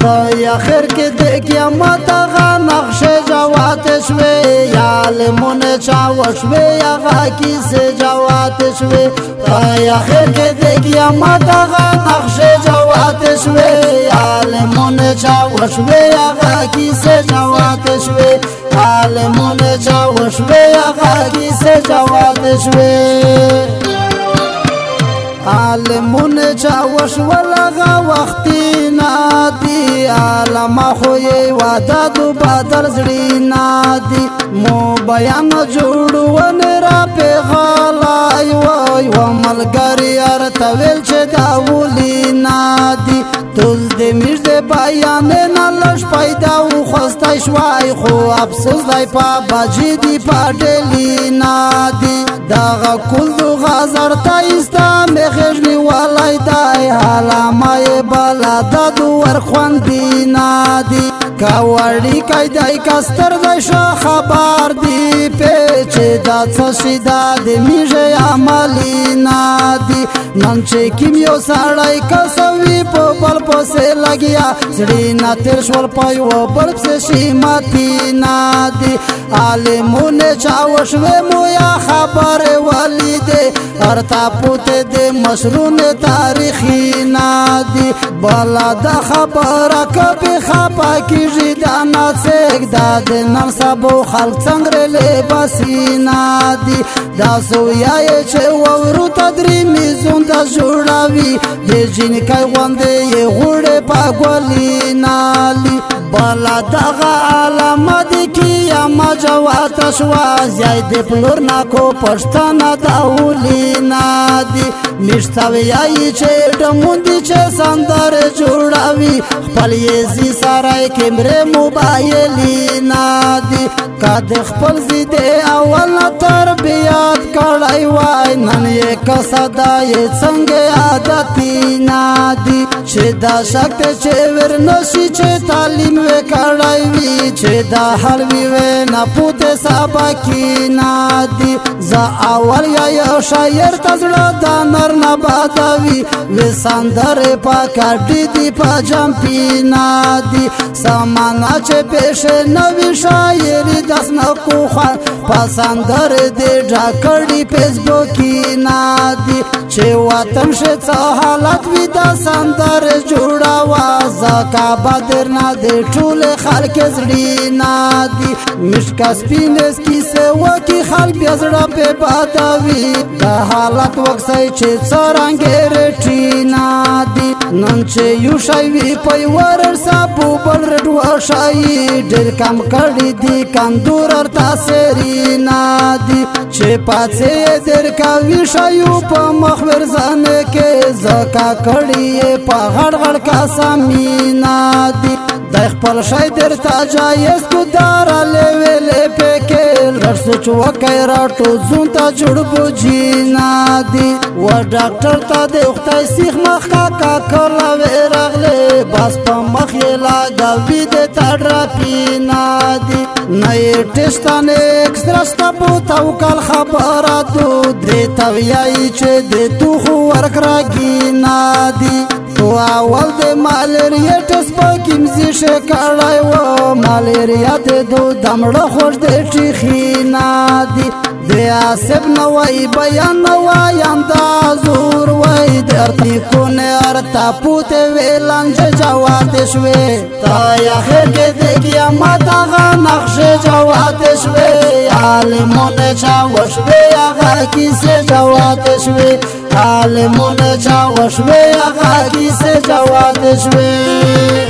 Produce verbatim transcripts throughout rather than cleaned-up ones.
تای آخر کې د قیامت هغه نقشې جوات شوې عالمون چاو شوې هغه کیسې جوات شوې تای آخر کې د قیامت هغه نقشې جوات شوې عالمون چاو شوې هغه کیسې جوات شوې عالمون چاو شوې هغه کیسې جوات شوې عالمون چاو شول هغه وختي نادي عالم خو یې واده دو بدر زړی نادي مو بیان جوړون را پیغلای وای و ملګری ارته ویل چې دا ولي نادي توز دې میش دې بیان نه لښ پیدا و خوسته شوای خو افسوس دی په باجی دی پټلی نادي دا کول دو غزر تا استا مخجنی والای دای حالا مای بالا دادو ورخوان دی نادی کاوڑی کای دای کستر دای شا خبر دی پیچ دا چشی دا دی میجه عملی نادی نن چه کمیو ساڑای کسوی پو بل پوسه لگیا زڑی نا تیر شور پای و بل پسی شیمتی نادی عالمون چاوشوی مویا خبر ولی دے ارتا پوتے دے مشرون تاریخی نادی بالا دا خبر کبھی خپا کی جدانا سیک دا دے نر سبو خلق سنگر لے بسی نادی دا سویای چه وورو تدریمی زوندا جوڑاوی دے جن کئی غنده یہ غوڑے پا گولی نالی بالا دا غا عالم دی کیاما جوات شوا زیای دی پلور ناکو پشتانا داولی نادی مشتاوی آئی چه ڈموندی چه سندر جوڑاوی خپل یزی سارای کمره موبایلی نادی کاد خپل زیده اول تربیت کڑای وای نن یک صدای څنګه عادتی نادی چه دا شکت چه ورنشی چه تعلیم وکړای وی چه دا حل وی و نه پوت سبا کی نادی ز اول یا شاعر تزړه دا نر نه بادوی و سندر پاکټی دی پجام پی نادی سمانا چه پیش نوی شاعری دس نکو خوان پسندر دی ډاکړی فیسبوکی نادی چه وطن شڅ حالت وی دا سندر جوړاوا زکا بدر نه دی ټول خلک زړی نادی مشکا سپینس کیسه وکی خلک زړه په بادوی دا حالت وکسای چې څرنګ رټی نادی نن چې یو شای وی پي ورر سابو بل رډو شای ډیر کم کړی دی کندور ارتا سری نادی چې پاتې در کا وی شایو په مخور ځان کې زکا کړی په غړ غړ کا سامي نادی د خپل شای در تا جایز کو دار لویل پکې لړ سوچ وکای راټو زون تا جوړ بوجی نادی و ډاکټر تا د وختای سیخ مخ کا کا کلا ورغله بس په مخ یې لاګوي د تډراپی نادی نه ټستانه ایکسترا ستپو تاو کال خبراتو درې تویای چې د تو خو ورکراږي نادی تو اول د مالریا ټس پکیم زی شکړای و مالریا د دو دمړه خوش د ټیخی نادی د اسب نوای بیان نوای اندازور وای درتی کو نه ارتا پوت ویلنج جوات شوي تا اخر کې د قیامت هغه نقش جوات شوي عالمون چاو شوي هغه کیسه جوات شوي عالمون چاو شوي هغه کیسه جوات شوي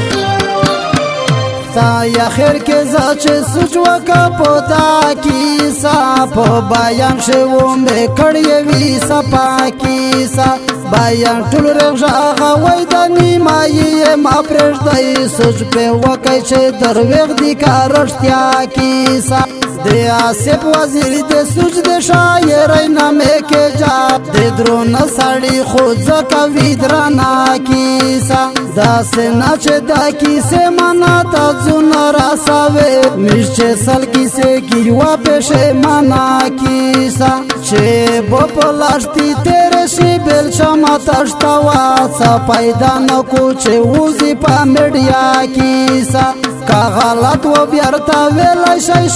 تا اخر کې زچ سوچ وکا پوتا کیسا په بیان شوم به کړی وی صفا کیسا بیان ټول رغه وای د نیمایي ما پرځدای سوچ په وکای چې دروغ دی کارشتیا کیسا د اسف وزیر د سوچ د شاعر نامه کې جا د درون سړی خود زکا ویدرانا کیسا دا سنا چې دا کیسه مانا تا زون راساوي مشچ سل کیسه کیوا پښه مانا کیسا چې په پلاشتي تیرے شي بل شما تشتوا څه پیدا نکو چې وزي په میډیا کې سا کا غلط و بیرته ویل شي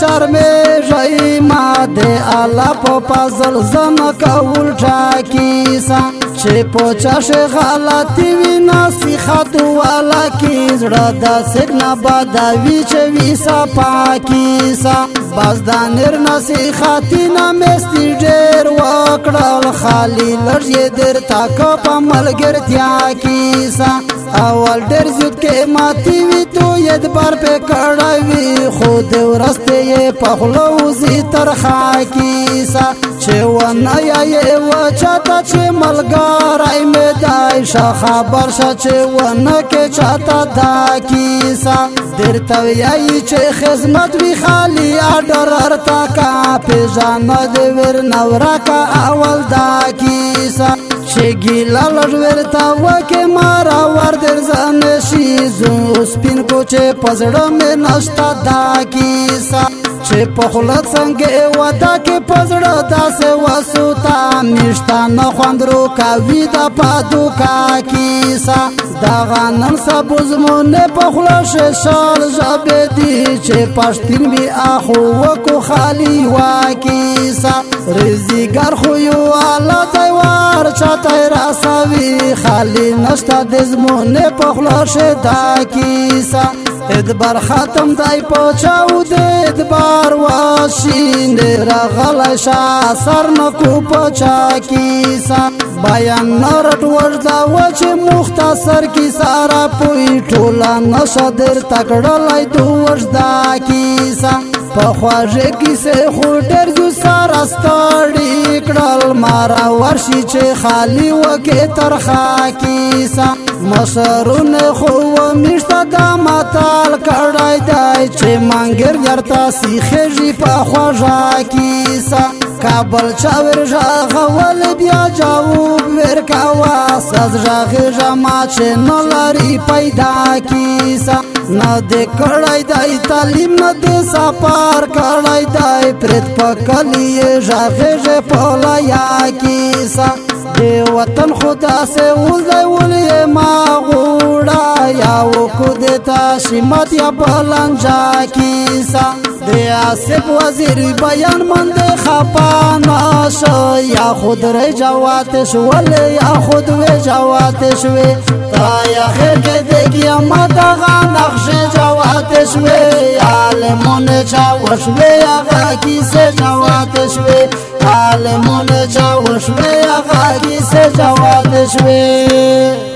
شرمېږئ ما دې الله په فضل زم کول ټاکي سا چې په چا شي غلطي وي نصیحت والا کې زړه داسې نه بدوي چې وي صفا کې سا بس دا نر نصیحتي نه مستي ډېر وکړل خالي لږ یې درته که په ملګرتیا کې سا اول ډېر زیات قیمتي وي تو یې بار په کړی وي خو د ورستې یې په خوله وځي ترخه کې سا چې ونه یې وچاته چې ملګری مې دی ښه خبر شه چې ونه کې چاته دا کیسه درته ویایي چې خدمت وي خالي اډر ارته کا پېژانه د ور نه ورکه اول دا کیسه چې ګیله لږ ورته وکې ماره ور درځه نشي زو سپین کو چې په زړه مې نشته دا کیسه چې په خوله څنګه وده کې په زړه داسې وسوته میشته نه خوند روکوي د په دوکه کیسه دغه نن سبو زمونې په خوله شال ژبې دي چې پښتین وي اخو وکو خالي وا کیسه رزیګر خو یو الله دی وار چاته راسوي خالي نشته د زمونې په خوله دا کیسه ادبار ختم دی په چاو د ادبار واشین راغلی شا سر نکو په چا کیسه بیان نرټ ورځه و چې مختصر کیسه را پوی ټوله نشه در تکړلی دو ورځدا کیسه په خواږه کیسې خو ډېر جو سره ستړي کړل مارا ورشي چې خالي وکې ترخه کیسه مشرونه خو میشته دا متال کړی دی چې مانګر یارته سیخېږي په خواږه کیسه کابل چا ورغول بیا جواب ورکوه ساز غږېږه ما چې نه لري پیدا کیسه نه دې کړی دی تعلیم نه دې سفر کړی دی پرېت په کلي یې غږېږې په لیا کیسه د وطن خو داسې وزدی ولې ما غوړه یا وکو د تشیمت یا بلنجا کیسه د آصف وزیر بیان من د خفا نشه یا خود ری جواتش ولی یا خود وی جواتش وی تا یا خیر که دیگی اما دغا نقش جواتش وی عالمون چاوش وی اغا کیسه جواتش وی عالمون چاوش وی اغا کیسه جواتش وی